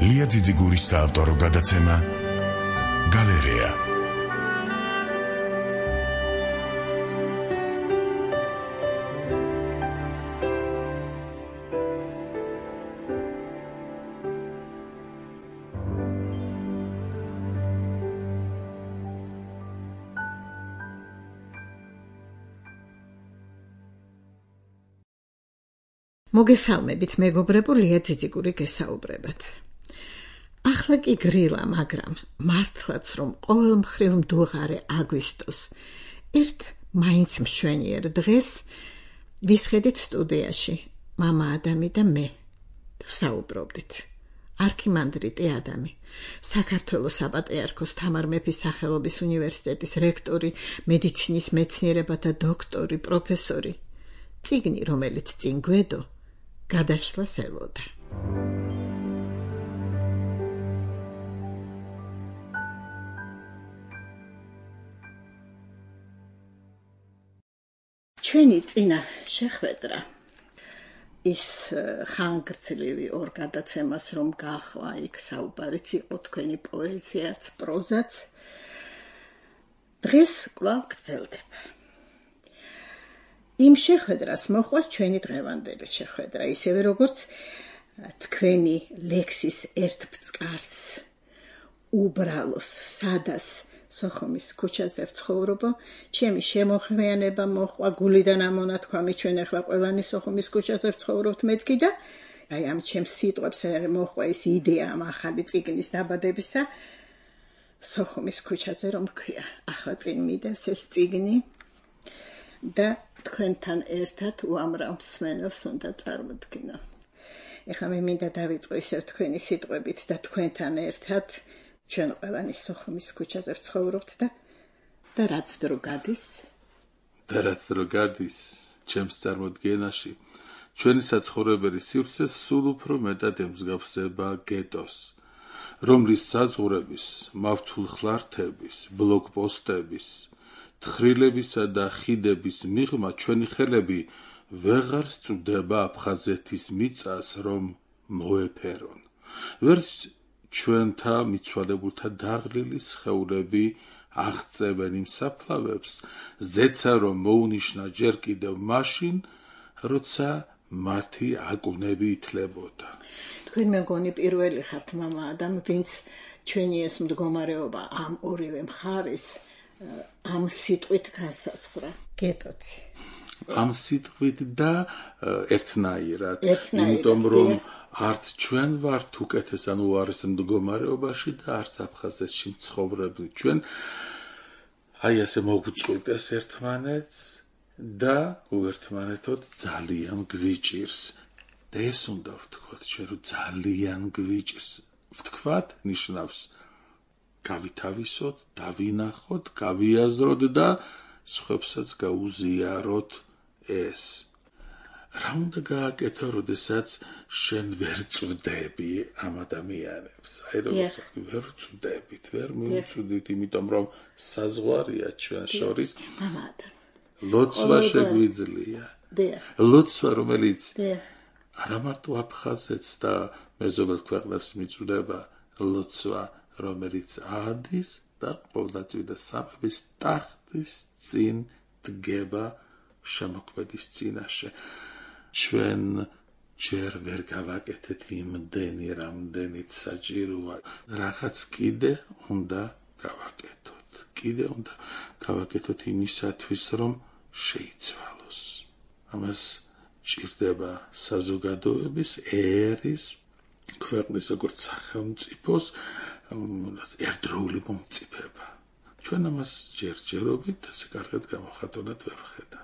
ლია ძიძიგურის საავტორო გადაცემა გალერეა. მოგესალმებით, მეგობრებო, ლია ძიძიგური გესაუბრებათ. ახლა კი გრილა, მაგრამ მართლაც რომ ყოველ მხრივ მდუღარე აგვისტოს ერთ მაინც მშვენიერ დღეს ვისხედით სტუდიაში მამა ადამი და მე ვსაუბრობდით. არქიმანდრიტი ადამი, საქართველოს საპატრიარქოს თამარ მეფის სახელობის უნივერსიტეტის რექტორი, მედიცინის მეცნიერებათა დოქტორი, პროფესორი, წიგნი, რომელიც წინ გვედო, გადაშლას ელოდა. ჩვენი წინა შეხვედრა ის ხანგრძლივი ორ გადაცემას რომ გახვა, იქ საუბარიც იყო თქვენი პოეზიაც, პროზაც, დღეს კვლავ გრძელდება. იმ შეხვედრას მოხვა ჩვენი დღევანდელი შეხვედრა, ისევე როგორც თქვენი ლექსის ერთ ბწყარს, უბრალოს, სადას სოხუმის ქუჩაზე ვცხოვრობო, ჩემი შემოხმიანება მოხვა, გულიდან ამონათქვამი, ჩვენ ახლა ყველანი სოხუმის ქუჩაზე ვცხოვრობთ მეთქი და აი ამ ჩემს სიტყვებს მოხვა ის იდეა ამ ახალი წიგნის დაბადებისა, სოხუმის ქუჩაზე რომ ქვია. ახლა წინ მიდევს ეს წიგნი და თქვენთან ერთად უამრავ მსმენელს უნდა წარმოვდგინო. ეხლა მე მინდა დავიწყო ისევ თქვენი სიტყვებით და თქვენთან ერთად ჩვენ ყველანი სოხუმის ქუჩაზე ვცხოვრობთ და რაც დრო გადის, ჩემს წარმოდგენაში ჩვენი საცხოვრებელი სივრცე სულ უფრო მეტად ემსგავსება გეტოს, რომლის საზღვრების, მავთულ ხლართების, ბლოკპოსტების, თხრილებისა და ხიდების მიღმა ჩვენი ხელები ვეღარ სწვდება აფხაზეთის მიწას, რომ მოეფერონ. ვერც ჩვენთა მიცვალებულთა დაღლილი სხეულები აღწევენ იმ საფლავებს, ზეცა რომ მოუნიშნა ჯერ კიდევ მაშინ, როცა მათი აკუნები ითლებოდა. თქვენ მეგონი პირველი ხართ მამა ადამ, ვინც ჩვენი ეს მდგომარეობა ამ ორივე მხარის ამ სიტყვით განსაზღვრა. გეტოთი. ამ სიტყვით და ერთნაირად, იმიტომ რომ არც ჩვენ ვართ უკეთეს ან უარეს მდგომარეობაში და არც აფხაზეთში მცხოვრები ჩვენ აი ასე მოგვწყვიტეს ერთმანეთს და უერთმანეთოდ ძალიან გვიჭირს. და ეს უნდა ვთქვათ ჩვენ, რომ ძალიან გვიჭირს. ვთქვათ ნიშნავს გავითავისოთ, დავინახოთ, გავიაზროთ და სხვებსაც გაუზიაროთ ეს. რა უნდა გააკეთო, როდესაც შენ ვერ წვდები ამ ადამიანებს? აი რომ ვერ წვდებით, ვერ მივწვდით, იმიტომ რომ საზღვარია ჩვენ შორის. ლოცვა შეგვიძლია. ლოცვა, რომელიც არა მარტო აფხაზეთს და მეზობელ ქვეყნებს მიწვდება, ლოცვა, რომელიც ადის და ყოვლადწმიდა სამების ტახტის წინ დგება შემოქმედის წინაშე. ჩვენ ჯერ ვერ გავაკეთეთ იმდენი, რამდენიც საჭიროა. რაღაც კიდე უნდა გავაკეთოთ. კიდე უნდა გავაკეთოთ იმისათვის, რომ შეიცვალოს. ამას ჭირდება საზოგადოების, ერის, ქვეყნის როგორც სახელმწიფოს ერთდროული მომწიფება. ჩვენ ამას ჯერჯერობით ასე კარგად გამოხატულად ვერ ვხედავთ.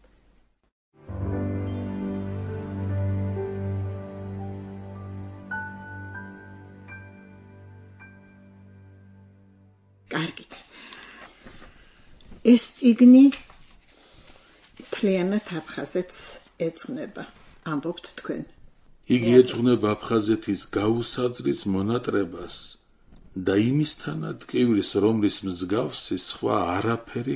კარგით. ეს წიგნი მთლიანად აფხაზეთს ეძღვნება, ამბობთ თქვენ. იგი ეძღვნება აფხაზეთის გაუსაძრის მონატრებას და იმისთანად კივრის, რომლის მსგავსი სხვა არაფერი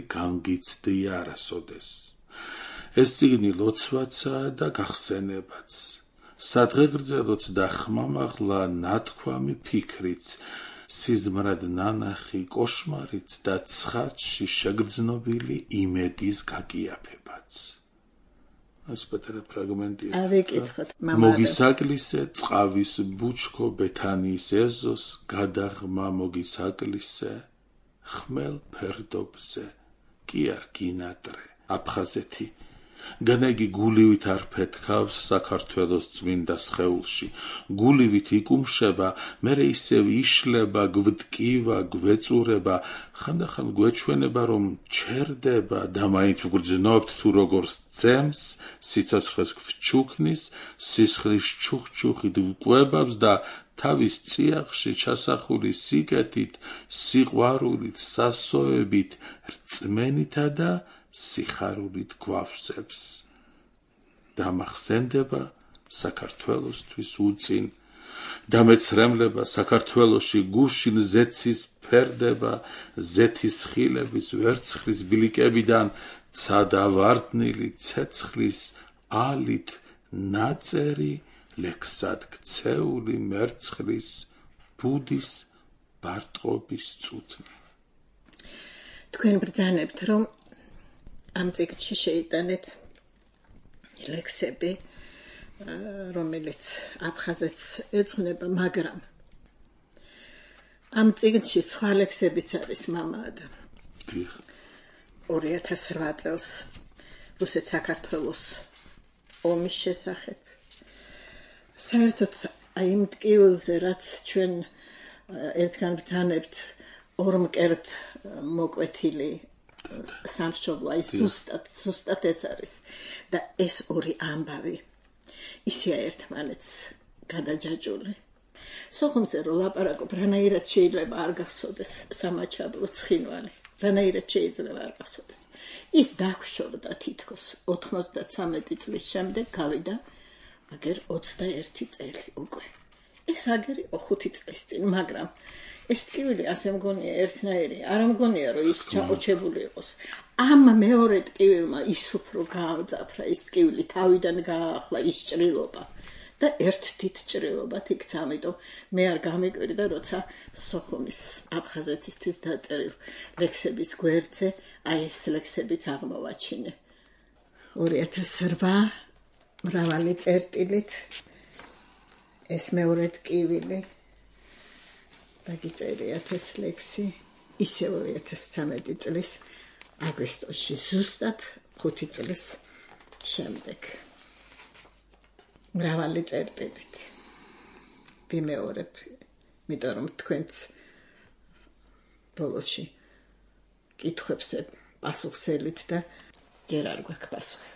გამგიცდია არასოდეს. ეს წიგნი ლოცვაცაა და გახსენებაც. სადღეგრძელოც და ხმამაღლა ნათქვამი ფიქრიც, სიზმრად ნანახი კოშმარიც და ცხადში შეგრძნობილი იმედის გაკიაფებაც. ეს პატარა ფრაგმენტია. ავიკითხოთ, მამა. მოგისაკლისე წყავის ბუჩქო ბეთანიის ეზოს გადაღმა მოგისაკლისე ხმელ ფერდობზე კი არ გინატრე აფხაზეთი. განაგი გულივით არ ფეთქავს საქართველოს წმინდა სხეულში. გულივით იკუმშება, მერე ისევ იშლება, გვტკივა, გვეწურება, ხანდახან გვეჩვენება, რომ ჩერდება და მაინც ვგრძნობთ თუ როგორ სცემს, სიცოცხლეს გვჩუქნის, სისხლის ჩუხჩუხით ვკვებავს და თავის წიაღში ჩასახული სიკეთით, სიყვარულით, სასოებით, რწმენითა და სიხარულით გვავსებს. დამახსენდება საქართველოსთვის უწინ, დამეცრემლება საქართველოში გუშინ ზეცის ფერდება, ზეთის ხილების ვერცხლის ბილიკებიდან ცადა ვარდნილი ცეცხლის ალით ნაწერი ლექსად ქცეული მერცხლის ბუდის ბარტყობის წუთნი. თქვენ ბრძანებთ, რომ ამ წიგნში შეიტანეთ ლექსები, რომელიც აფხაზეთს ეძღვნება, მაგრამ ამ წიგნში სხვა ლექსებიც არის, მამა ადამ. 2008 წელს რუსეთ-საქართველოს ომის შესახებ. საერთოდ აი იმ ტკივილზე, რაც ჩვენ ერთგან ბრძანებთ, ორმკერდ მოკვეთილი სამშობლო, აი სუსტად ეს არის და ეს ორი ამბავი ისეა ერთმანეთს გადაჯაჭული. სოხუმზე რო ლაპარაკობ, რანაირად შეიძლება არ გახსოვდეს სამაჩაბლო ცხინვალი, რანაირად შეიძლება არ გახსოვდეს. ის დაგშორდა თითქოს 93 წლის შემდეგ გავიდა, აგერ 21 წელი უკვე. ეს აგერ იყო 5 წლის წინ, მაგრამ ეს ტკივილი ასე მგონია ერთნაირი, არ მგონია რომ ის ჩაყოჩებული იყოს. ამ მეორე ტკივილმა ის უფრო გაამძაფრა, ის ტკივილი თავიდან გააახლა ის ჭრილობა და ერთ თით ჭრილობად იქცა, ამიტომ მე არ გამიკვირდა, როცა სოხუმის აფხაზეთისთვის დაწერილ ლექსების გვერდზე აი ეს ლექსებიც აღმოვაჩინე. 2008 მრავალი წერტილით ეს მეორე ტკივილი დაგიწერიათ ეს ლექსი ისევ 2013 წლის აგვისტოში, ზუსტად 5 წლის შემდეგ. მრავალი წერტილით ვიმეორებ, იმიტომ რომ თქვენც ბოლოში კითხვებზე პასუხსელით და ჯერ არ გვაქვს პასუხი.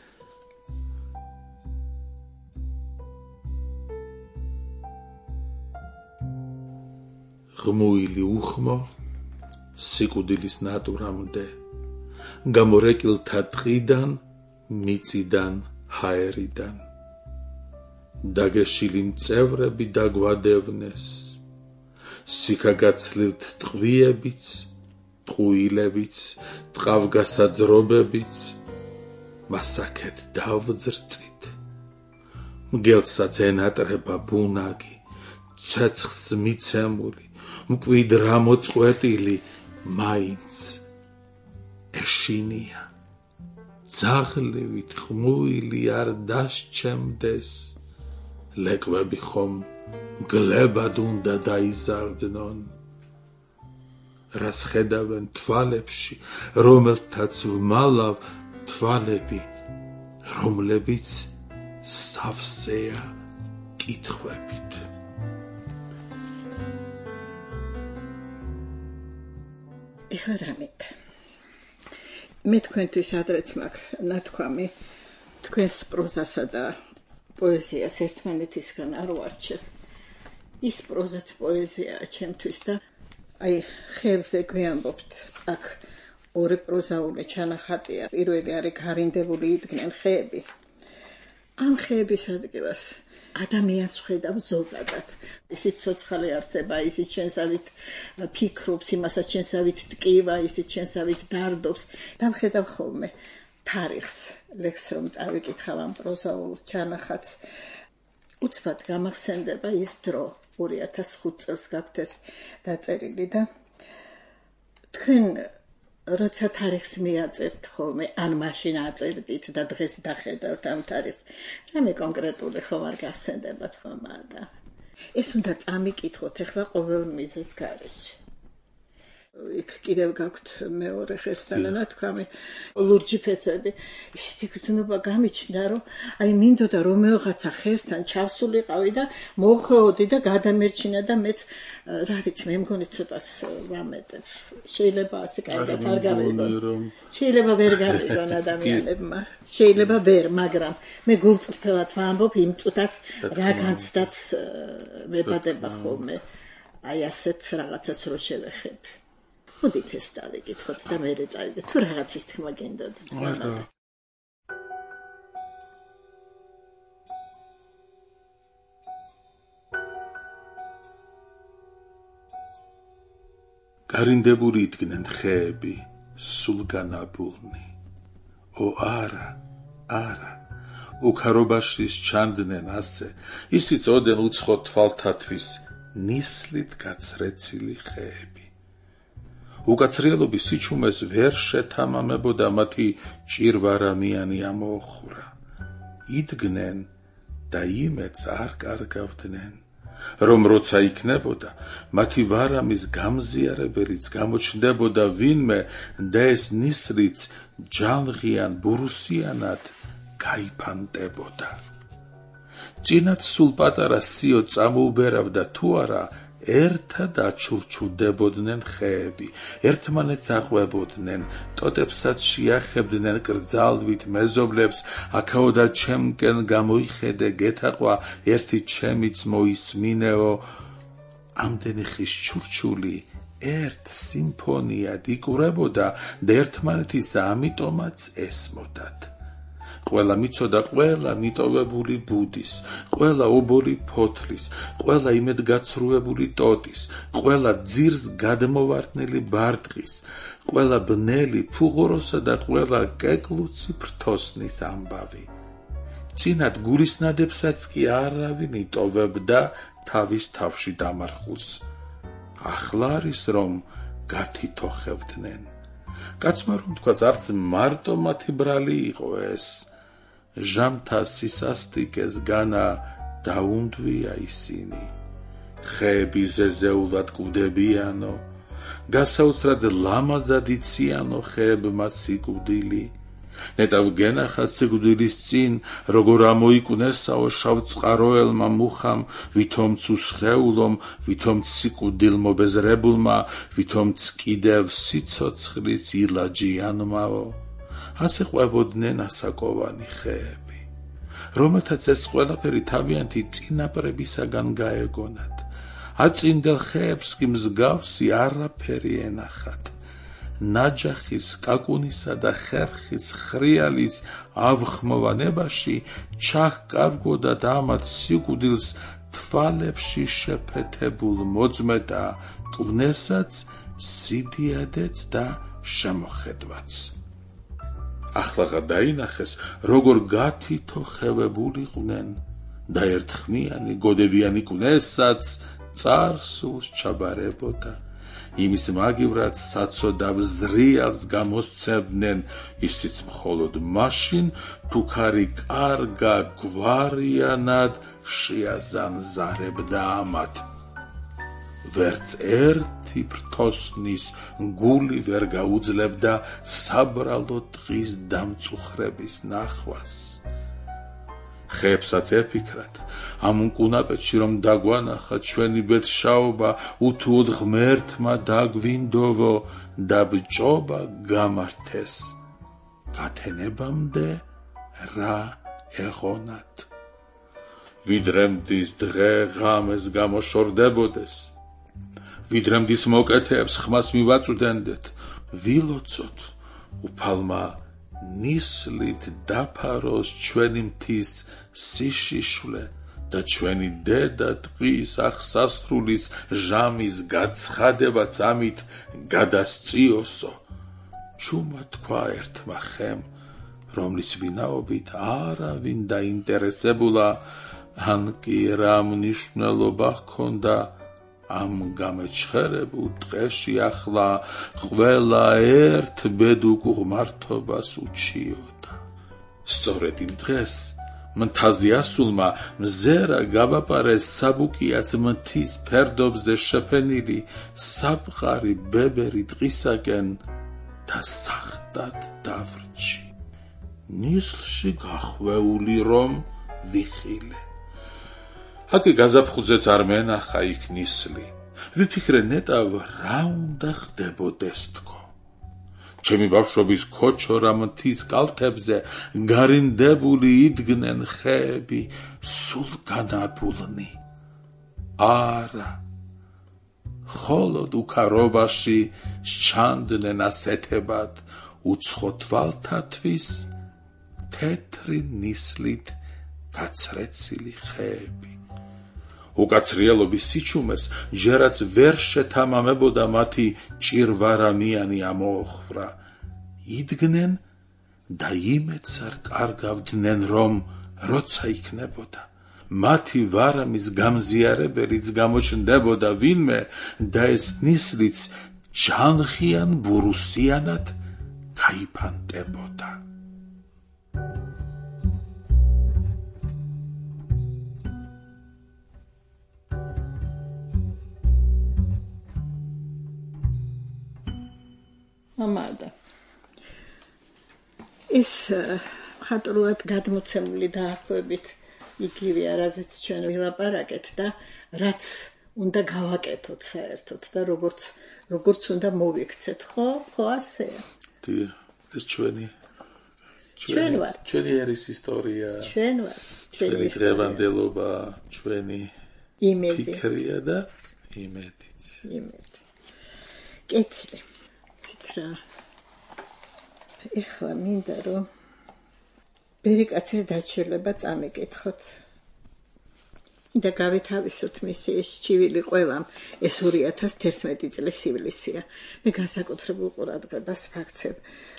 ღმუილი უხმო სიკვდილის ნატურამდე, გამორეკილთა ტყიდან, მიწიდან, ჰაერიდან. დაგეშილი მწევრები დაგვადევნეს, სიქაგაცლილთ ტყვიებიც, ტყუილებიც, ტყავგასაძრობებიც, მასაკეთ დავძრწით. მგელსაც ენატრება ბუნაგი, ცეცხლს მიცემული, მკვიდრა მოწყვეტილი, მაინც ეშინია. ძაღლივით ხმუილი არ დასჩემდეს, ლეკვები ხომ გლებად უნდა დაიზარდნონ. რას ხედავენ თვალებში, რომელთაც ვმალავ თვალები, რომლებიც სავსეა კითხვებით. ეხლა რამეთ. მე თქვენთვის ადრეც მაქვს ნათქვამი, თქვენს პროზასა და პოეზიას ერთმანეთისგან არ ვარჩევ. ის პროზაც პოეზიაა ჩემთვის და აი ხეებზე გვიამბობთ, აქ ორი პროზაული ჩანახატია. პირველი არის გარინდებული იდგნენ ხეები. ამ ხეების ადგილას ადამიანს ხედავ ზოგადად. ისიც ცოცხალი არსება, ისიც ჩვენსავით ფიქრობს, იმასაც ჩვენსავით ტკივა, ისიც ჩვენსავით დარდობს. დამხედავ ხოლმე თარიღს, ლექს რომ წავიკითხავ ამ პროზაულ ჩანახატს, უცბად გამახსენდება ის დრო 2005 წელს გაქვთ ეს დაწერილი და თქვენ როცა თარიღს მიაწერთ ხოლმე ან მაშინ აწერდით და დღეს დახედავთ ამ თარიღს რამე კონკრეტული ხომ არ გახსენდებათ ხოლმე და ეს უნდა წამიკითხოთ ახლა ყოველ მიზეზ გარეშე იქ კიდევ გაქვთ მეორე ხესთანა თქვამი ლურჯი ფესები ისეთი გრძნობა გამიჩნდა რომ აი მინდოდა რომელღაცა ხესთან ჩავსულიყავი და მოხეოდი და გადამერჩინა და მეც რა ვიცი მე მგონი ცოტას ვამეტებ შეიძლება ასე კარგად არ გავიგონ შეიძლება ვერ გავიგონ ადამიანებმა შეიძლება ვერ მაგრამ მე გულწრფელად ვამბობ იმ წუთას რა განცდაც მებადება ხოლმე აი ასეთ რაღაცას რო შევეხები მოდით ეს წავიკითხოთ და მერე წავიდეთ თუ რაღაცის თქმა გინდოდით გარინდებული იდგნენ ხეები სულ განაბულნი ო არა არა უქარობაში ჩანდნენ ასე ისიც ოდენ უცხო თვალთათვის ნისლით გაცრეცილი ხეები უკაცრიელობის სიჩუმეს ვერ შეთამამებოდა მათი ჭირვარამიანი ამოხურა იდგნენ და იმედს არ კარგავდნენ რომ როცა იქნებოდა მათი ვარამის გამზიარებელიც გამოჩნდებოდა ვინმე და ეს ნისლიც ჯანღიან ბურუსიანად გაიფანტებოდა წინათ სულ პატარა სიო წამოუბერავდა თუ არა ერთად აჩურჩუდებოდნენ ხეები ერთმანეთს აყვებოდნენ ტოტებსაც შეახებდნენ კრძალვით მეზობლებს აქაოდა ჩემკენ გამოიხედე გეთაყვა ერთი ჩემიც მოისმინეო ამდენი ხის ჩურჩული ერთ სიმფონიად იკვრებოდა და ერთმანეთის ამიტომაც ესმოდათ ყველა მიცოდა ყველა მიტოვებული ბუდის, ყველა ობოლი ფოთლის, ყველა იმედგაცრუებული ტოტის, ყველა ძირს გადმოვარდნილი ბარტყის, ყველა ბნელი ფუღუროსა და ყველა კეკლუცი ფრთოსნის ამბავი. წინათ გულისნადებსაც კი არავინ იტოვებდა თავის თავში დამარხულს. ახლა არის რომ გათითოხევდნენ. კაცმა რომ თქვაც არც მარტო მათი ბრალი იყო ეს. ჟამთა სისასტიკეს განა დაუნდვია ისინი ხეები ზეზეულად კვდებიანო გასაოცრად ლამაზად იციანო ხეებმა სიკვდილი ნეტავ გენახათ სიკვდილის წინ როგორ ამოიკვნესაო შავ წყაროელმა მუხამ ვითომც უსხეულომ ვითომც სიკვდილ მობეზრებულმა ვითომც კიდევ სიცოცხლის ილაჯიანმაო ასე ყვებოდნენ ასაკოვანი ხეები, რომელთაც ეს ყველაფერი თავიანთი წინაპრებისაგან გაეგონათ. აწინდელ ხეებს კი მსგავსი არაფერი ენახათ. ნაჯახის, კაკუნისა და ხერხის ხრიალის ავხმოვანებაში ჩაჰკარგოდა და ამათ სიკვდილს თვალებში შეფეთებულ მოძმედა კვნესაც, სიდიადეც და შემოხედვაც. ახლა დაინახეს როგორ გათითოხევებულიყვნენ და ერთხმიანი გოდებიანი კვნესაც წარსულს ჩაბარებოდა იმის მაგივრად საცოდავ ზრიალს გამოსცემდნენ ისიც მხოლოდ მაშინ თუ ქარი კარგა გვარიანად შეაზანზარებდა ამათ ვერც ერთი ფრთოსნის გული ვერ გაუძლებდა საბრალო დღის დამწუხრების ნახვას. ხეებსაც ეფიქრათ, ამ უკუნაპეთში რომ დაგვანახა ჩვენი ბედშაობა, უთუოდ ღმერთმა დაგვინდოვო და ბჭობა გამართეს. გათენებამდე რა ეღონათ. ვიდრემდის დღე ღამეს გამოშორდებოდეს. ვიდრემდის მოკეთეებს ხმას მივაწვდენდეთ, ვილოცოთ, უფალმა ნისლით დაფაროს ჩვენი მთის სიშიშვლე და ჩვენი დედა ტყის აღსასრულის ჟამის გაცხადებაც ამით გადასწიოსო. ჩუმა თქვა ერთმა ხემ, რომლის ვინაობით არავინ დაინტერესებულა, ან კი რა მნიშვნელობა ჰქონდა ამ გამეჩხერებულ დღეში ახლა ყველა ერთ ბედუკ ღმართობას უჩიოდა. სწორედ იმ დღეს მთაზე ასულმა მზერა გავაპარეს საბუკიას მთის ფერდობზე შეფენილი საფყარი ბებერი დღისაკენ და სახტად დავრჩი. ნისლში გახვეული რომ ვიხილე. აქ გაზაფხულზეც არ მენახა იქ ნისლი. ვიფიქრე ნეტავ რა უნდა ხდებოდეს თქო. ჩემი ბავშვობის ქოჩორა მთის კალთებზე გარინდებული იდგნენ ხეები სულ განაბულნი. არა, ხოლოდ უქარობაში სჩანდნენ ასეთებად უცხო თვალთათვის თეთრი ნისლით გაცრეცილი ხეები. უკაცრიელობის სიჩუმეს ჯერაც ვერ შეთამამებოდა მათი ჭირვარამიანი ამოხრა. იდგნენ და იმედს არ კარგავდნენ რომ როცა იქნებოდა მათი ვარამის გამზიარებელიც გამოჩნდებოდა ვინმე და ეს ნისლიც ჯანხიან ბურუსიანად გაიფანტებოდა. მამადა ეს ხატრულად გადმოცემული დაახლოებით იგივეა რაზეც ჩვენ ვილაპარაკეთ და რაც უნდა გავაკეთოთ საერთოდ და როგორც უნდა მოვიქცეთ, ხო ასეა. ეს ჩვენი ერის ისტორია, ჩვენი დღევანდელობა, ჩვენი ფიქრია და იმედიც. კეთილი. ეხლა მინდა რომ ბერიკაცის დაჩერლება წამეკითხოთ. მინდა გავითავისოთ მისი ეს ჩივილი ყველამ, ეს 2011 წლის ივლისია. მე განსაკუთრებულ ყურადღებას ვაქცევ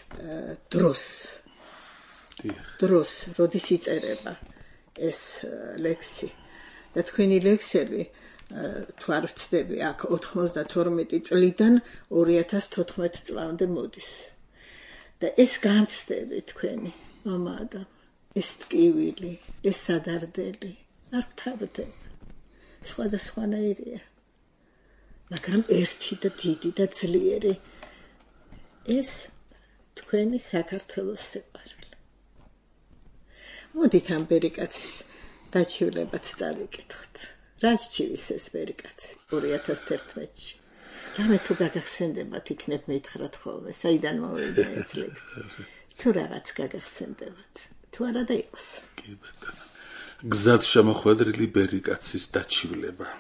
დროს, როდის იწერება ეს ლექსი. და თქვენი ლექსები თუ არ ვცდები აქ 92 წლიდან 2014 წლამდე მოდის. და ეს განცდები თქვენი, მამადა, ეს ტკივილი, ეს სადარდელი არ ვთავდება. სხვადასხვანაირია. მაგრამ ერთი და დიდი და ძლიერი ეს თქვენი საქართველოს სიყვარული. მოდით ამ ბერიკაცის დაჩივლებად წავიკითხოთ. რაც ჩივის ეს ბერიკაცი 2011-ში. რამე თუ გაგახსენდებათ იქნებ მითხრათ ხოლმე, საიდან მოვიდა ეს ლექსი. თუ რაღაც გაგახსენდებათ, თუ არა და იყოს. კი ბატონო. გზად შემოხვედრილი ბერიკაცის დაჩივლება.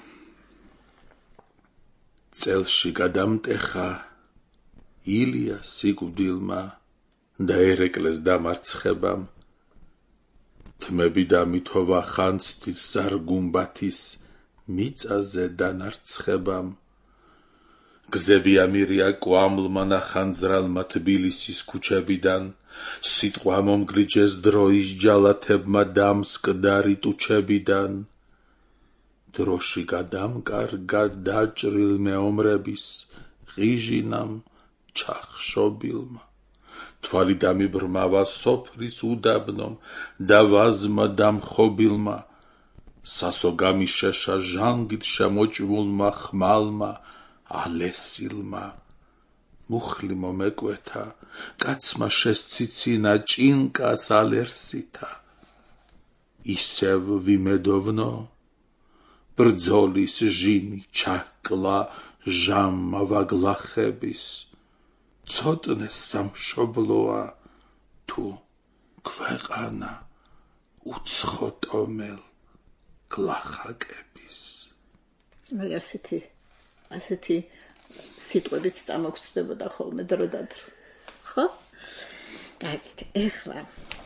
წელში გადამტეხა ილიას სიკვდილმა და ერეკლეს დამარცხებამ თმები დამითოვა ხანძთის ზარგუმბათის მიწაზე დანარცხებამ გზები ამირია კვამლმა ნახანძრალმა თბილისის ქუჩებიდან სიტყვა მომგლიჯეს დროის ჯალათებმა დამსკდარი ტუჩებიდან დროში გადამკარგა დაჭრილ მეომრების ღიჟინამ ჩახშობილმა თვალი დამიბრმავა სოფლის უდაბნომ და ვაზმა დამხობილმა სასო გამიშეშა ჟანგით შემოჭმულმა ხმალმა ალესილმა მუხლი მომეკვეთა კაცმა შესციცინა ჭინკას ალერსითა ისევ ვიმედოვნო ბრძოლის ჟინი ჩაჰკლა ჟამმა ვაგლახების ცოტნე სამშობლოა თუ ქვეყანა უცხოტომელ გლახაკების. აი ასეთი სიტყვებით წამოგწდებოდა ხოლმე დრო და დრო. ხო? კარგი, ეხლა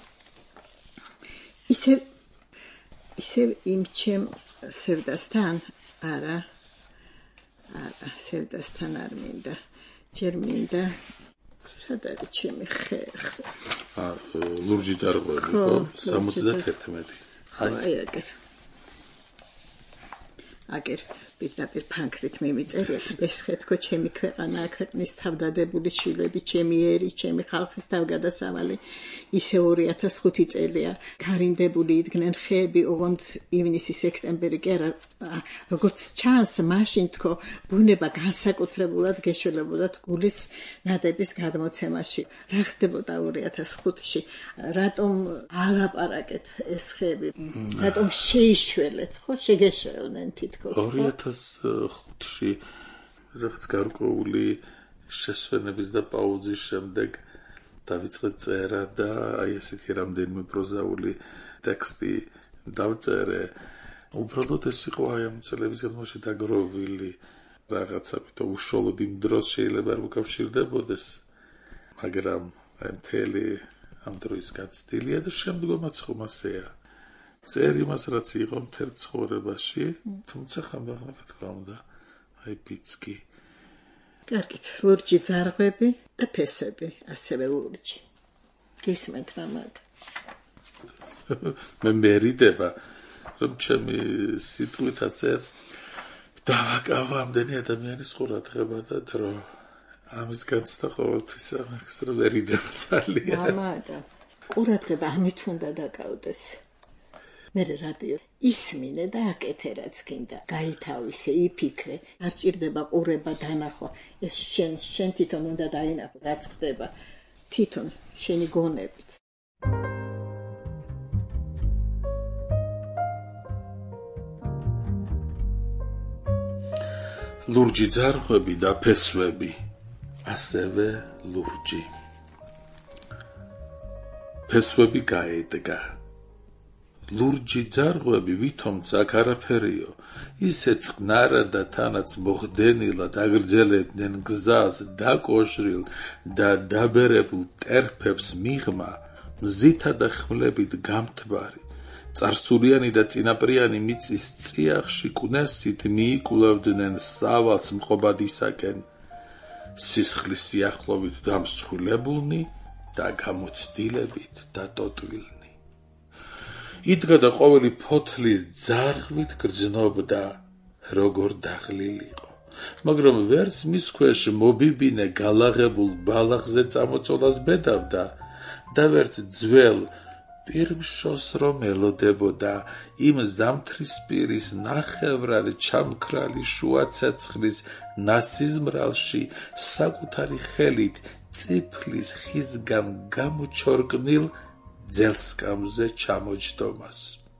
ისევ იმ ჩემ სევდასთან არა სევდასთან არ მინდა ჯერ მინდა სად არის ჩემი ხერხი ლურჯი დარღვევი ხო 71 აი ეგრე აგერ პირდაპირ ფანქრით მიმიწერია ეს ხეთქო ჩემი ქვეყანა ქვეყნის თავდადებული შვილები ჩემი ერი ჩემი ხალხის თავგადასავალი ისე 2005 წელია გარინდებული იდგნენ ხეები ოღონდ ივნისი სექტემბერი კი არა როგორც ჩანს მაშინ თქო ბუნება განსაკუთრებულად გეშველებოდა გულის ნადების გადმოცემაში რა ხდებოდა 2005-ში რატომ ალაპარაკეთ ეს ხეები რატომ შეიშველეთ ხო შეგეშველნენ თითქოს 2005-ში რაღაც გარკვეული შესვენების და პაუზის შემდეგ დავიწყე წერა და აი ესეთი რამდენიმე პროზაული ტექსტი დავწერე უბრალოდ ეს იყო აი ამ წლების განმავლობაში დაგროვილი რაღაცა თვითონ უშუალოდ იმ დროს შეიძლება არ უკავშირდებოდეს მაგრამ აი მთელი ამ დროის გაცდილია და შემდგომაც ხომ ასეა წერ იმას რაც იყო მთელ ცხოვრებაში თუმცა ხანდახან რა თქმა უნდა აი პიცკი კარგით ლურჯი ძარღვები და ფესვები ასევე ლურჯი გისმენთ მამაკ მე მერიდება რომ ჩემი სიტყვით ასე დავაკავო ამდენი ადამიანის ყურადღება და დრო ამის განცდა ყოველთვის ამას რომ მერიდება ძალიან მამაკა ყურადღება ამით უნდა დაკავდეს მე რადიო ისმინე და აკეთე რაც გინდა გაითავისე იფიქრე არ ჭირდება ყურება დანახვა ეს შენ თვითონ უნდა დაინახო რაც ხდება თვითონ შენი გონებით ლურჯი ძარღვები და ფესვები ასევე ლურჯი ფესვები გაედგა ლურჯი ძარღვები ვითომც აქ არაფერიო ისე წყნარა და თანაც მოხდენილად აგრძელებდნენ გზას დაკოშრილ და დაბერებულ ტერფებს მიღმა მზითა და ხმლებით გამთბარი წარსულიანი და წინაპრიანი მიწის წიაღში კვნესით მიიკვლევდნენ სავალს მყობადისაკენ სისხლის სიახლოვით დამსხვილებულნი და გამოცდილებით დატოტვილნი იდგა და ყოველი ფოთლის ძარღვით გრძნობდა როგორ დაღლილიყო მაგრამ ვერც მის ქვეშ მობიბინე გალაღებულ ბალახზე წამოწოლას ბედავდა და ვერც ძველ პირმშოს რომ ელოდებოდა იმ ზამთრისპირის ნახევრად ჩამქრალი შუა ცეცხლის ნასიზმრალში საკუთარი ხელით წიფლის ხისგან გამოჩორკნილ ძელსკამზე ჩამოჯდომას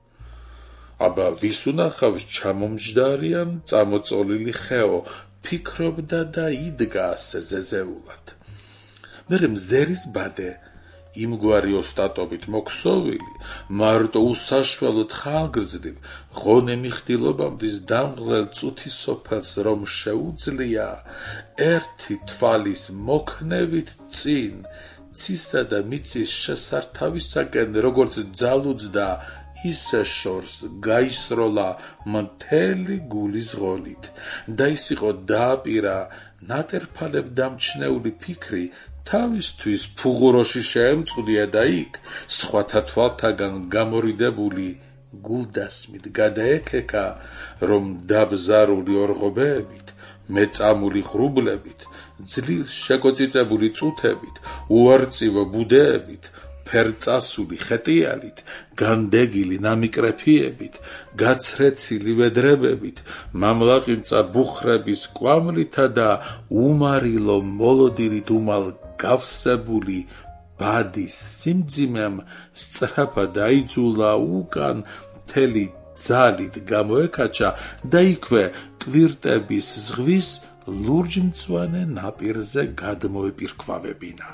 აბა ვის უნახავს ჩამომჯდარიან წამოწოლილი ხეო ფიქრობდა და იდგა ასე ზეზეულად მერე მზერის ბადე იმგვარი ოსტატობით მოქსოვილი მარტო უსაშველოდ ხალგრძლივ ღონე მიხდილობამდის დამღლელ წუთის სოფელს რომ შეუძლია ერთი თვალის მოქნევით წინ ცისა და მიწის შესართავისაკენ როგორც ძალუძდა ისე შორს გაისროლა მთელი გულის ღონით და ის იყო დააპირა ნატერფალებ დამჩნეული ფიქრი თავისთვის ფუღუროში შეემწყვდია და იქ სხვათა თვალთაგან გამორიდებული გულდასმით გადაეკეკა რომ დაბზარული ორღობებით მეწამული ღრუბლებით ძლივ შეკოწიწებული წუთებით უარწივო ბუდეებით ფერწასული ხეტიალით განდეგილი ნამიკრეფიებით გაცრეცილი ვედრებებით მამლაყიმწა ბუხრების კვამლითა და უმარილო მოლოდინით უმალ გავსებული ბადის სიმძიმემ სწრაფად დაიძულა უკან მთელი ძალით გამოეკაჩა და იქვე კვირტების ზღვის ლურჯმწვანე ნაპირზე გადმოეპირქვავებინა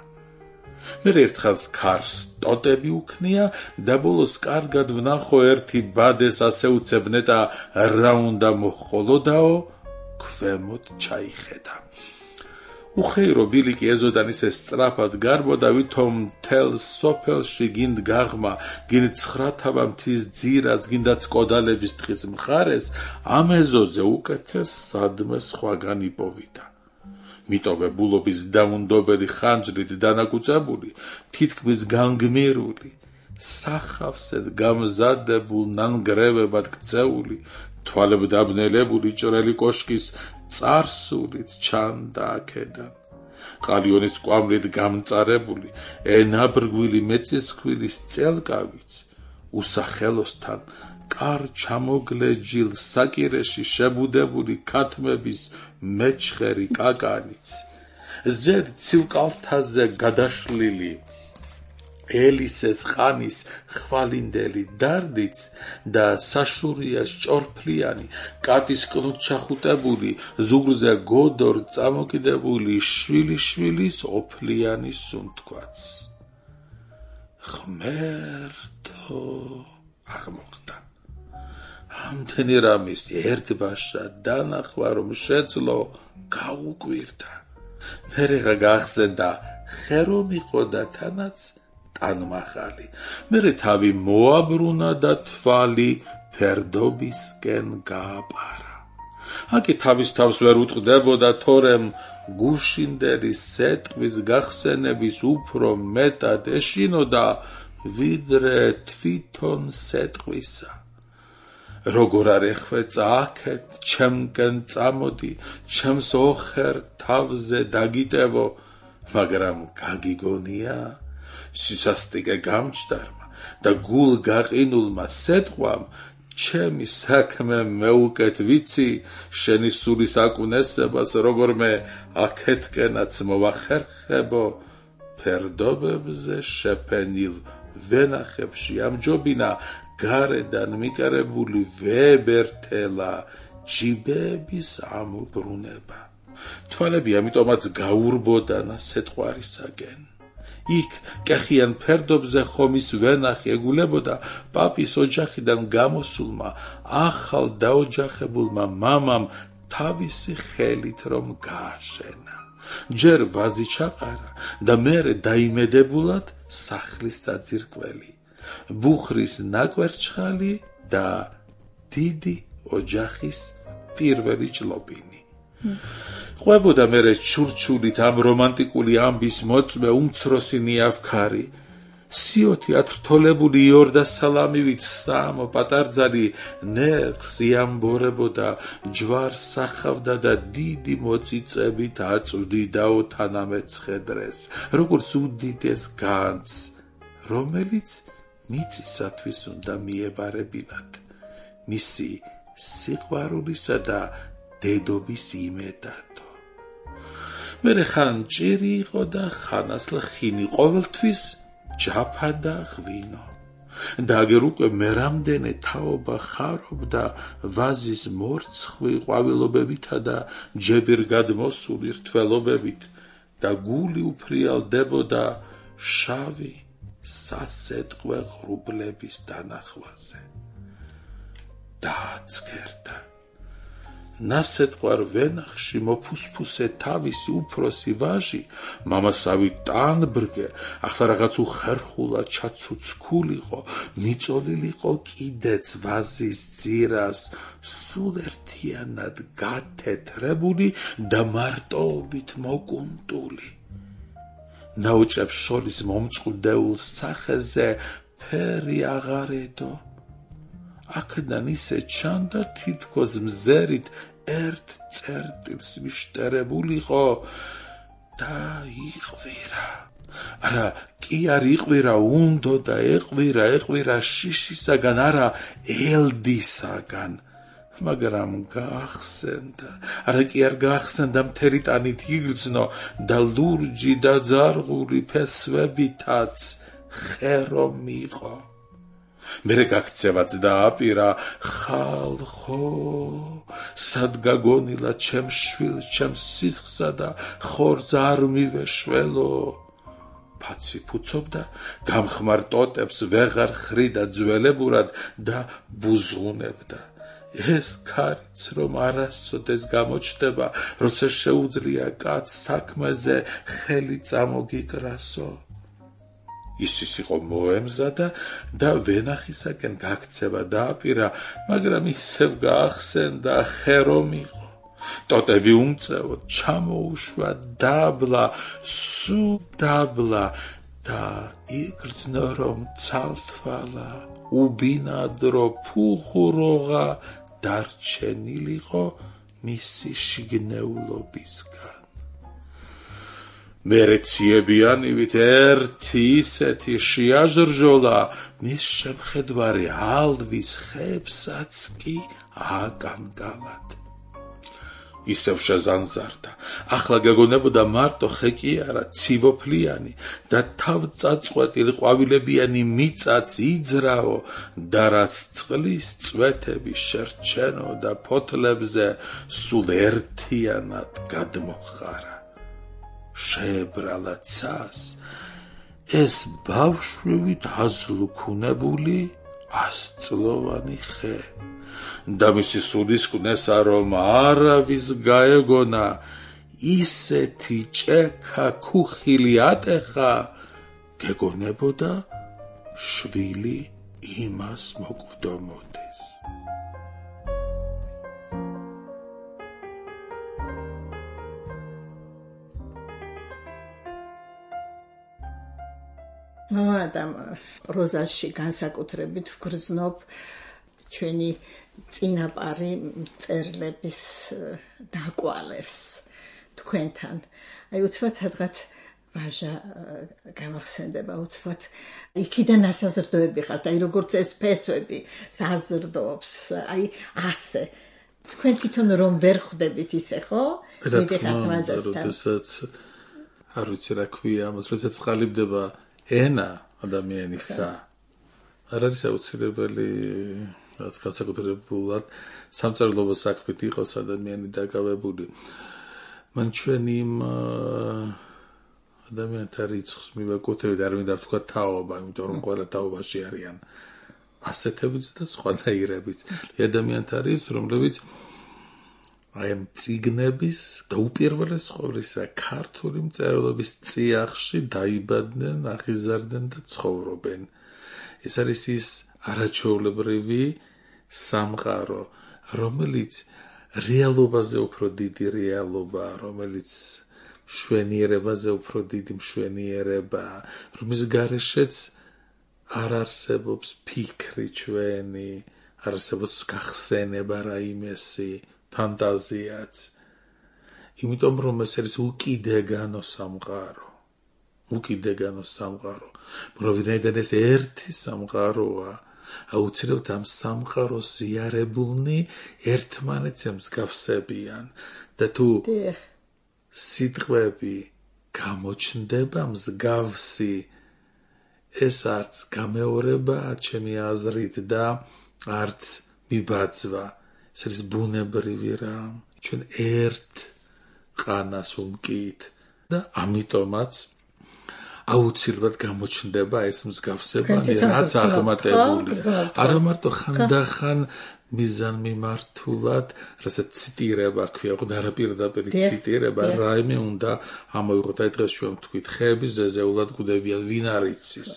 მე ერთხანს ქარს ტოტები უქნია და ბოლოს კარგად ვნახო ერთი ბადეს ასე უცებნე და რა უნდა მოხოლოდაო ქვემოთ ჩაიხედა უხეირო ბილიკი ეზოდან ისე სწრაფად გარბოდა ვითომ მთელ სოფელში გინდ გაღმა გინდ ცხრათავა მთის ძირაც გინდაც კოდალების თხის მხარეს ამ ეზოზე უკეთეს სადმე სხვაგან იპოვიდა მიტოვებულობის დაუნდობელი ხანჯლით დანაკუწებული თითქმის განგმირული სახავსედ გამზადებულ ნანგრევებად ქცეული თვალები დაბნელებული ჭრელი კოშკის წარსულით ჩანდა აქედან. ყალიონის კვამლით გამწარებული ენაბრგვილი მეწისქვილის წელკავიც უსახელოსთან კარ ჩამოგლეჯილ საკირეში შებუდებული ქათმების მეჩხერი კაკანიც ზედ ცილკალთაზე გადაშლილი ელისეს ხანის ხვალინდელი დარდიც და საშურიას ჭორფლიანი კატის კნუთ ჩახუტებული ზუგრზე გოდორ წამოკიდებული შვილიშვილის ოფლიანი სუნთქვაც ღმერთო აღმოხდა ამდენი რამის ერთბაშა დანახვა რომ შეძლო გაუკვირდა მერეღა გაახსენდა ხერო მიყოდა თანაც ტანმახალი მერე თავი მოაბრუნა და თვალი ფერდობისკენ გააპარა აკი თავის თავს ვერ უტყდებოდა თორემ გუშინდელი სეტყვის გახსენების უფრო მეტად ეშინოდა ვიდრე თვითონ სეტყვისა როგორ არ ეხვეწა აქეთ ჩემკენ წამოდი ჩემს ოხერ თავზე დაგიტევო მაგრამ გაგიგონია სისასტიკე გამჭდარმა და გულ გაყინულმა სეტყვამ ჩემი საქმე მეუკეთ ვიცი შენი სულის აკუნესებას როგორმე აქეთკენაც მოვახერხებო ფერდობებზე შეფენილ ვენახებში ამჯობინა გარედან მიკერებული ვებერთელა ჯიბების ამობრუნება თვალები ამიტომაც გაურბოდანა სეტყვარისაკენ იქ კეხიან ფერდობზე ხომის ვენახი ეგულებოდა პაპის ოჯახიდან გამოსულმა ახალ დაოჯახებულმა მამამ თავისი ხელით რომ გააშენა ჯერ ვაზი ჩაყარა და მერე დაიმედებულად სახლის საძირკველი ბუხრის ნაკვერჩხალი და დიდი ოჯახის პირველი ჭლობინი ყვებოდა მერე ჩურჩულით ამ რომანტიკული ამბის მოწმე უმცროსი ნიავქარი სიოთი ათრთოლებული იორდა სალამივით სამო პატარძალი ნერხს იამბორებოდა ჯვარს სახავდა და დიდი მოწიწებით აწვდიდაო თანამეცხედრეს როგორც უდიდეს განძს რომელიც მიწისათვის უნდა მიებარებინათ მისი სიყვარულისა და დედობის იმედათო მერე ხან ჭირი იყო და ხანასლა ხინი ყოველთვის ჯაფა და ღვინო და აგერ უკვე მერამდენე თაობა ხარობდა ვაზის მორცხვი ყვავილობებითა და ჯებირ გადმოსული რთველობებით და გული უფრიალდებოდა შავი სასეტყვე ღრუბლების დანახვაზე დააცქერდა ნასეტყვარ ვენახში მოფუსფუსე თავისი უფროსი ვაჟი მამასავი ტანბრგე ახლა რაღაც უხერხულა ჩაცუცქულიყო მიწოლილიყო კიდეც ვაზის ძირას სულ ერთიანად გათეთრებული და მარტოობით მოკუნტული ნაოჭებს შორის მომწყვილ სახეზე ფერი აღარედო აქედან ისე ჩანდა თითქოს მზერით ერთ წერტილს მიშტერებულიყო და იყვირა არა კი არ იყვირა უნდო და ეყვირა შიშისაგან არა ელდისაგან მაგრამ გაახსენდა არა კი არ გაახსენდა მთელი ტანით იგრძნო და ლურჯი და ძარღული ფესვებითაც ხერო მიყო მერე გაქცევაც დააპირა ხალხო სად გაგონილა ჩემს შვილს ჩემს სისხლსა და ხორცს არ მივეშველო ფაცი ფუცობდა გამხმარ ტოტებს ვეღარ ხრიდა ძველებურად და ბუზღუნებდა ეს ქარიც რომ არასოდეს გამოჩნდება როცა შეუძლია კაცს საქმეზე ხელი წამოგიკრასო ისიც იყო მოემზადა და ვენახისაკენ გაქცევა დააპირა მაგრამ ისევ გაახსენდა ხერო მიყო ტოტები უმწევოდ ჩამოუშვა დაბლა სუ დაბლა და იგრძნო რომ ცალთვალა უბინადრო ფუხუროღა დარჩენილიყო მისი შიგნეულობისგან. მერეციებიანივით ერთი ისეთი შეაჟრჟოლა, მის შემხედვარი ალვის ხებსაც კი აკანკალად. ისევ შეზანზარდა, ახლა გეგონებოდა მარტო ხე კი არა, ცივოფლიანი და თავწაწყვეტილი ყვავილებიანი მიწაც იძრაო და რაც წყლის წვეთები შერჩენოდა ფოთლებზე, სულ ერთიანად გადმოხარა. შეებრალა ცას ეს ბავშვივით აზლუქუნებული 100-წლოვანი ხე და მისი სულისკვნესა რომ არავის გაეგონა ისეთი ჭექა ქუხილი ატეხა გეგონებოდა შვილი იმას მოკვდომოდეს. მამადამ პროზაში განსაკუთრებით ვგრძნობ ჩვენი წინაპარი მწერლების ნაკვალევს თქვენთან. აი უცბად სადღაც ვაჟა გამახსენდება, უცბად იქიდან ასაზრდოები ხართ, აი როგორც ეს ფესვები საზრდოობს, აი ასე. თქვენ თვითონ რომ ვერ ხვდებით ისე, ხო? მიდიხართ ვაჟასთან. როდესაც არ ვიცი რა ქვია, ამას როდესაც ყალიბდება ენა ადამიანისა. არ არის აუცილებელი რაც განსაკუთრებულად სამწერლობო საქმით იყოს ადამიანი დაკავებული. მან ჩვენი ადამიანთა რიცხვს მივაკუთვნებით, არ მინდა ვთქვა თაობა, იმიტომ რომ ყველა თაობაში არიან ასეთებიც და სხვანაირებიც. ადამიანთა რიცხვს, რომლებიც აი ამ წიგნების და უპირველეს ყოვლისა ქართული მწერლობის წიაღში დაიბადნენ, აღიზარდნენ და ცხოვრობენ. ეს არის ის არაჩვეულებრივი სამყარო, რომელიც რეალობაზე უფრო დიდი რეალობა, რომელიც მშვენიერებაზე უფრო დიდი მშვენიერება, რომლის გარეშეც არ არსებობს ფიქრი ჩვენი, არ არსებობს გახსენება რაიმესი, ფანტაზიაც. იმიტომ რომ ეს არის უკიდეგანო სამყარო. უკიდეგანო სამყარო. მოვიდნეიდან ეს ერთი სამყაროა. აუცილებლად ამ სამყაროს ზიარებულნი ერთმანეთს მსგავსებიან და თუ სიტყვები გამოჩნდება მსგავსი, ეს არც გამეორებაა ჩემი აზრით და არც მიბაძვა. ეს არის ბუნებრივი რამ. ჩვენ ერთ ყანას ვმკით და ამიტომაც აუცილებლად გამოჩნდება ეს მსგავსებანი, რაც აღმატებულია. არა მარტო ხანდახან მიზანმიმართულად, რასაც ციტირება ქვია, ხო არაპირდაპირი ციტირება, რაიმე უნდა ამოიღოთ. აი დღეს ჩვენ ვთქვით, ხეები ზეზეულად კვდებიან, ვინ არ იცის.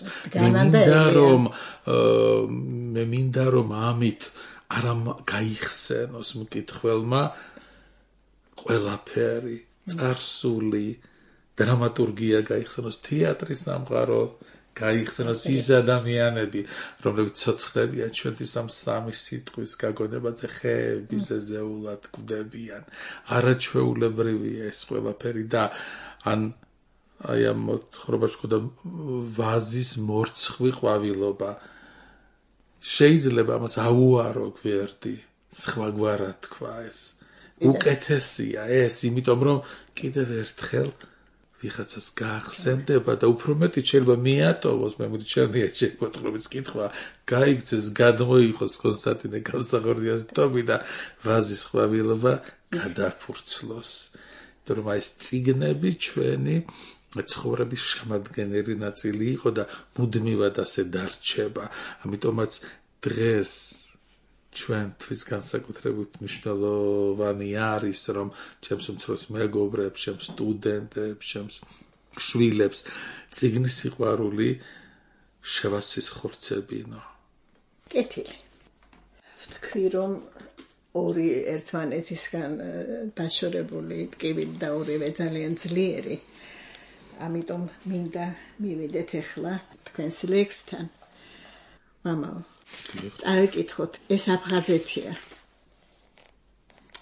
მე მინდა რომ ამით არა გაიხსენოს მკითხველმა ყველაფერი, წარსული, დრამატურგია გაიხსენოს, თეატრის სამყარო გაიხსენოს, ის ადამიანები, რომლებიც ცოცხლებიან ჩვენთვის ამ სამი სიტყვის გაგონებაზე ხეები ზეზეულად კვდებიან. არაჩვეულებრივია ეს ყველაფერი და ან აი ამ მოთხრობაში ხოდა ვაზის მორცხვი ყვავილობა. შეიძლება ამას აუარო გვერდი, სხვაგვარად თქვა ეს. უკეთესია ეს, იმიტომ რომ კიდევ ერთხელ ვიღაცას გაახსენდება და უფრო მეტი შეიძლება მიატოვოს, მე მრჩენია შეგვეთხრობის კითხვა, გაიქცეს, გადმოიღოს კონსტანტინე გამსახურდიას ტომი და ვაზის ყვავილობა გადაფურცლოს. იმიტომ რომ ეს წიგნები ჩვენი ცხოვრების შემადგენელი ნაწილი იყო და მუდმივად ასე დარჩება. ამიტომაც დღეს ჩვენთვის განსაკუთრებით მნიშვნელოვანი არის, რომ ჩემს უმცროს მეგობრებს, ჩემს სტუდენტებს, ჩემს შვილებს წიგნის სიყვარული შევასისხორცებინო. კეთილი. ვთქვი, რომ ორი ერთმანეთისგან დაშორებული ტკივილი და ორივე ძალიან ძლიერი. ამიტომ მინდა მივიდეთ ახლა თქვენს ლექსთან. მამაო, წავიკითხოთ, ეს აფხაზეთია.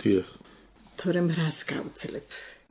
დიახ. თორემ რას გავძლებ?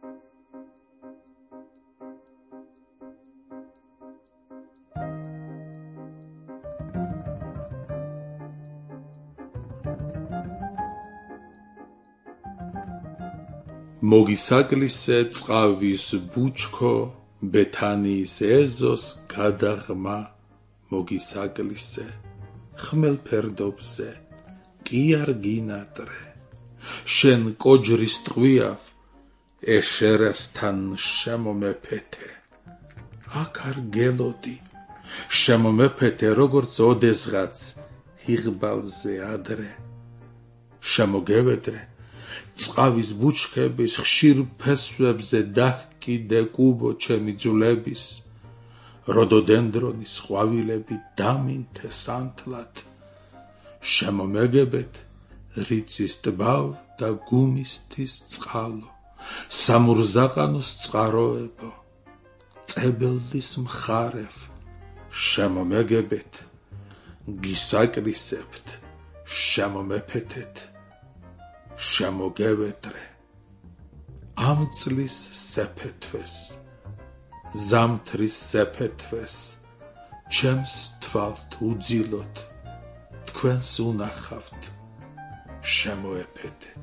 მოგისაკლისე წყავის ბუჩქო, ბეთანიის ეზოს გადაღმა მოგისაკლისე, ხმელ ფერდობზე კი არ გინატრე, შენ კოჯრის ტყვიავ ეშერასთან შემომეფეთე, აქ არ გელოდი, შემომეფეთე როგორც ოდესღაც იღბალზე ადრე, შემოგევედრე წყავის ბუჩქების ხშირ ფესვებზე დაჰკიდე კუბო ჩემი ძვლების, როდოდენდრონის ყვავილები დამინთე სანთლად, შემომეგებეთ რიწის ტბავ და გუმისთის წყალო, სამურზაყანოს წყაროებო, წებელდის მხარევ, შემომეგებეთ, გისაკრისებთ, შემომეფეთეთ, შემოგევედრე ამ წლის სეფეთვეს, ზამთრის სეფეთვეს, ჩემს თვალთ უძილოთ, თქვენს უნახავთ, შემოეფეთეთ.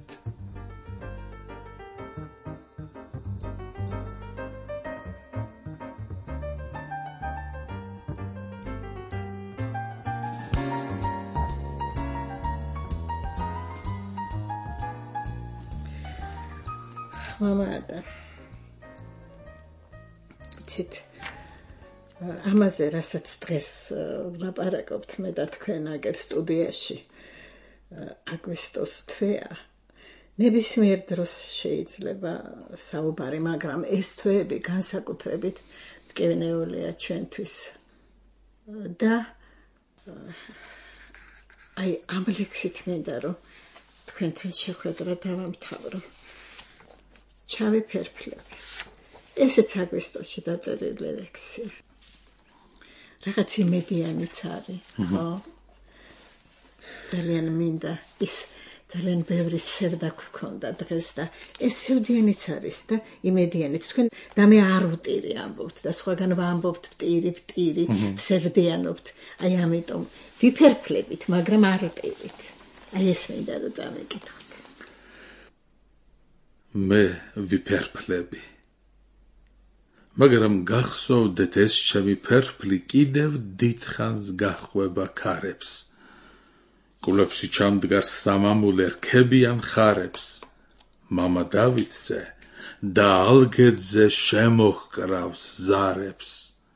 მამადა ცით ამაზე რასაც დღეს ვლაპარაკობთ მე და თქვენ აგერ სტუდიაში აგვისტოს თვეა ნებისმიერ დროს შეიძლება საუბარი, მაგრამ ეს თვეები განსაკუთრებით მტკივნეულია ჩვენთვის და აი ამ ლექსით მინდა რომ თქვენთან შეხვედრა დავამთავრო. ჩავი ფერფლები. ესეც აგვისტოში დაწერილი ლექსია. რაღაც იმედიანიც არის, ხო? ძალიან მინდა ის ძალიან ბევრი სევდა გქონდა დღეს და ეს სევდიანიც არის და იმედიანიც. თქვენ და მე არ ვტირი ამბობთ და სხვაგან ვამბობთ ვტირი, სევდიანობთ. აი ამიტომ ვიფერფლებით, მაგრამ არ ვტირით. აი ეს მინდა რომ წამეკითხოთ. მე ვიფერფლები. მაგრამ გახსოვდეთ ეს ჩემი ფერფლი კიდევ დიდხანს გაჰყვება ქარებს. კულებში ჩამდგარ სამამულე რქებიან ხარებს. მამა დავითზე და ალგედზე შემოჰკრავს ზარებს.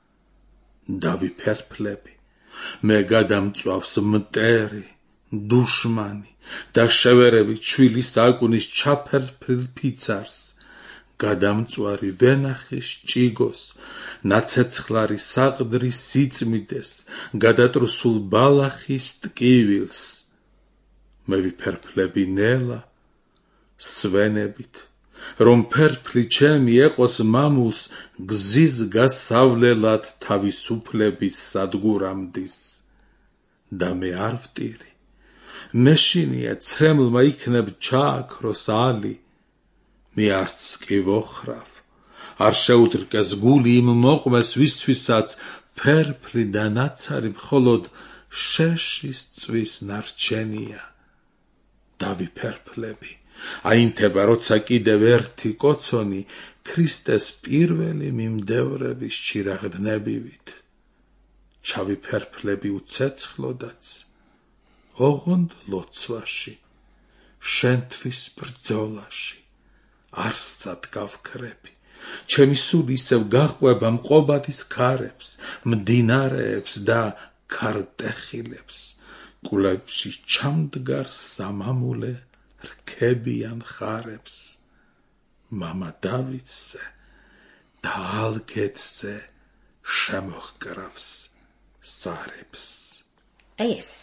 დავიფერფლები. მე გადამწვავს მტერი, დუშმანი და შევერები ჩვილის აკუნის ჩაფერფლ ფიცარს, გადამწვარი ვენახის ჭიგოს, ნაცეცხლარი საყდრის სიწმიდეს, გადატრუსულ ბალახის ტკივილს. მე ვიფერფლები ნელა, სვენებით, რომ ფერფლი ჩემი ეყოს მამულს გზის გასავლელად თავისუფლების სადგურამდის. და მე არ ვტირი. მეშინია ცრემლმა იქნებ ჩააქროს ალი, მე არც კი ვოხრავ, არ შეუდრკეს გული იმ მოყმეს ვისთვისაც ფერფლი და ნაცარი მხოლოდ შეშის წვის ნარჩენია. დავიფერფლები, აინთება როცა კიდევ ერთი კოცონი ქრისტეს პირველი მიმდევრების ჩირაღდნებივით. ჩავიფერფლები უცეცხლოდაც, ოღონდ ლოცვაში, შენთვის ბრძოლაში, არსად გავქრები. ჩემი სული ისევ გაჰყვება მყობადის ქარებს, მდინარეებს და ქარტეხილებს. კულებში ჩამდგარ სამამულე რქებიან ხარებს. მამა დავითზე და ალგედზე შემოჰკრავს ზარებს. აი ეს.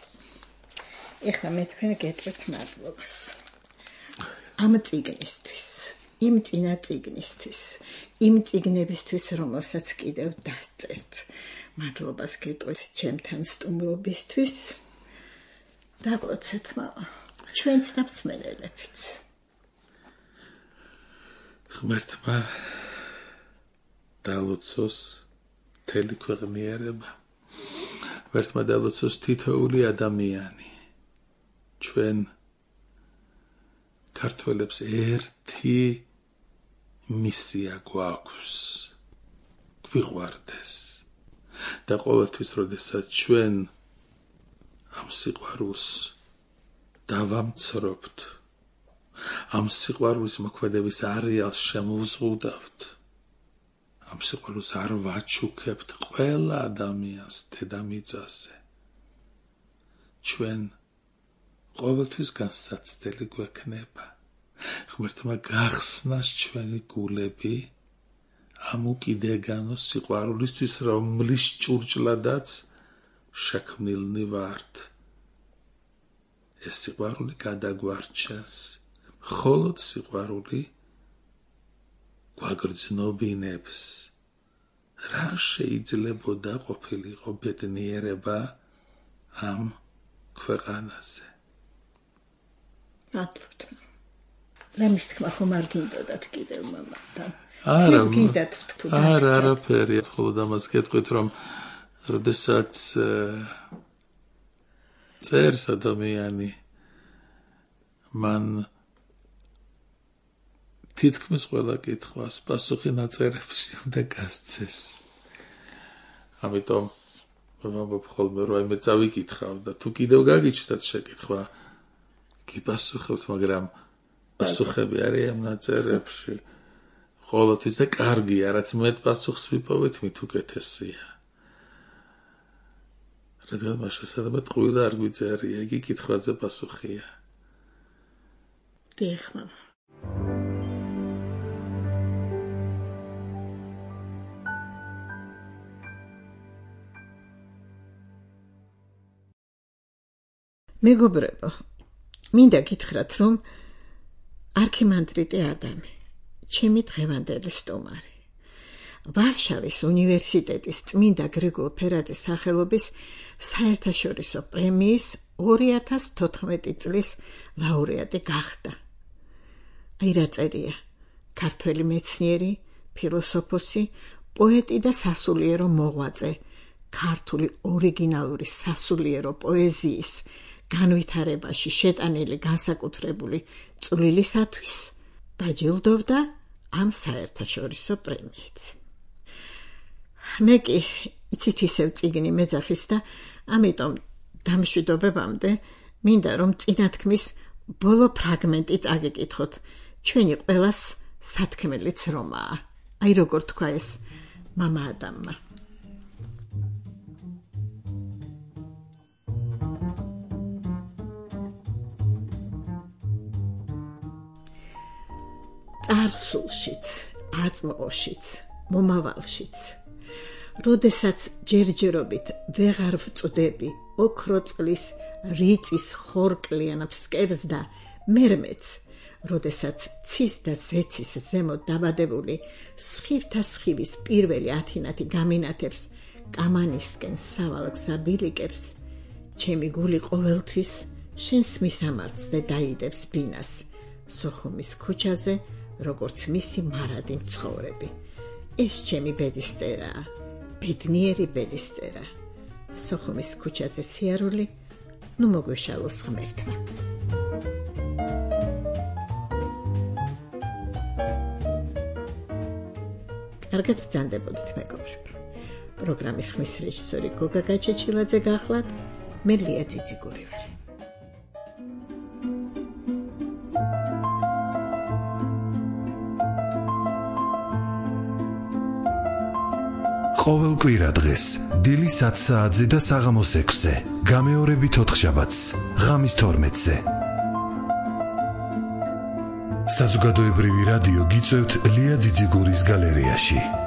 ეხლა მე თქვენ გეტყვით მადლობას. ამ წიგნისთვის, იმ წინა წიგნისთვის, იმ წიგნებისთვის, რომელსაც კიდევ დაწერთ. მადლობას გეტყვით ჩემთან სტუმრობისთვის. დაგლოცეთ მამა, ჩვენც და მსმენელებიც. ღმერთმა დალოცოს მთელი ქვეყნიერება. ღმერთმა დალოცოს თითოეული ადამიანი. ჩვენ ქართველებს ერთი მისია გვაქვს. გვიყვარდეს. და ყოველთვის, როდესაც ჩვენ ამ სიყვარულს დავამცრობთ, ამ სიყვარულის მოქმედების არეალს შემოვზღუდავთ, ამ სიყვარულს არ ვაჩუქებთ ყველა ადამიანს დედამიწაზე, ჩვენ ყოველთვის განსაცდელი გვექნება. ღმერთმა გახსნას ჩვენი გულები ამ უკიდეგანო სიყვარულისთვის, რომლის ჭურჭლადაც შექმნილნი ვართ. ეს სიყვარული გადაგვარჩენს. მხოლოდ სიყვარული გვაგრძნობინებს. რა შეიძლებოდა ყოფილიყო ბედნიერება ამ ქვეყანაზე? მადლობთ. რამის თქმა ხომ არ გინდოდათ კიდევ მამათან? არა, გინდათ თუ არა, არაფერი. მხოლოდ ამას გეტყვით, რომ როდესაც წერს ადამიანი, მან თითქმის ყველა კითხვას პასუხი ნაწერებში უნდა გასცეს. ამიტომ ვამბობ ხოლმე, რომ მე წავიკითხავ და თუ კიდევ გაგიჩნდათ შეკითხვა, გიპასუხებთ, მაგრამ პასუხები არის ამ ნაწერებში. ყოველთვის და კარგია, რაც მეტ პასუხს ვიპოვეთ, მით უკეთესია. რადგან მას შესაძლოა ტყუილა არ გვიწერია, იგი კითხვაზე პასუხია. დიახ, მამა. მეგობრებო, მინდა გითხრათ, რომ არქიმანდრიტი ადამი, ჩემი დღევანდელი სტუმარი, ვარშავის უნივერსიტეტის წმინდა გრიგოლ ფერაძის სახელობის საერთაშორისო პრემიის 2014 წლის ლაურეატი გახდა. აი რა წერია, ქართველი მეცნიერი, ფილოსოფოსი, პოეტი და სასულიერო მოღვაწე, ქართული ორიგინალური სასულიერო პოეზიის განვითარებაში შეტანილი განსაკუთრებული წვლილისათვის დაჯილდოვდა ამ საერთაშორისო პრემიით. მე კი იცით ისევ წიგნი მეძახის და ამიტომ დამშვიდობებამდე მინდა რომ წინათქმის ბოლო ფრაგმენტი წაგეკითხოთ. ჩვენი ყველას სათქმელიც რომაა. აი როგორ თქვა ეს მამა ადამმა. წარსულშიც, აწმყოშიც, მომავალშიც, როდესაც ჯერჯერობით ვეღარ ვწვდები ოქრო წყლის რიწის ხორკლიან ფსკერს და მერმეც, როდესაც ცის და ზეცის ზემოთ დაბადებული სხივთა სხივის პირველი ათინათი გამინათებს კამანისკენ სავალ გზაბილიკებს, ჩემი გული ყოველთვის შენს მისამართზე დაიდებს ბინას სოხუმის ქუჩაზე, როგორც მისი მარადი მცხოვრები. ეს ჩემი ბედისწერაა, ბედნიერი ბედისწერა. სოხუმის ქუჩაზე სიარული, ნუ მოგვეშალოს ღმერთმა. კარგად ბრძანდებოდით, მეგობრებო. პროგრამის ხმის რეჟისორი გოგა გაჩეჩილაძე გახლავთ, მე ლია ძიძიგური ვარ. ყოველ კვირა დღეს დილის 10 საათზე და საღამოს 6-ზე, გამეორებით 4 შაბათს, ღამის 12-ზე. საზოგადოებრივი რადიო გიწევთ ლია ძიძიგურის გალერეაში.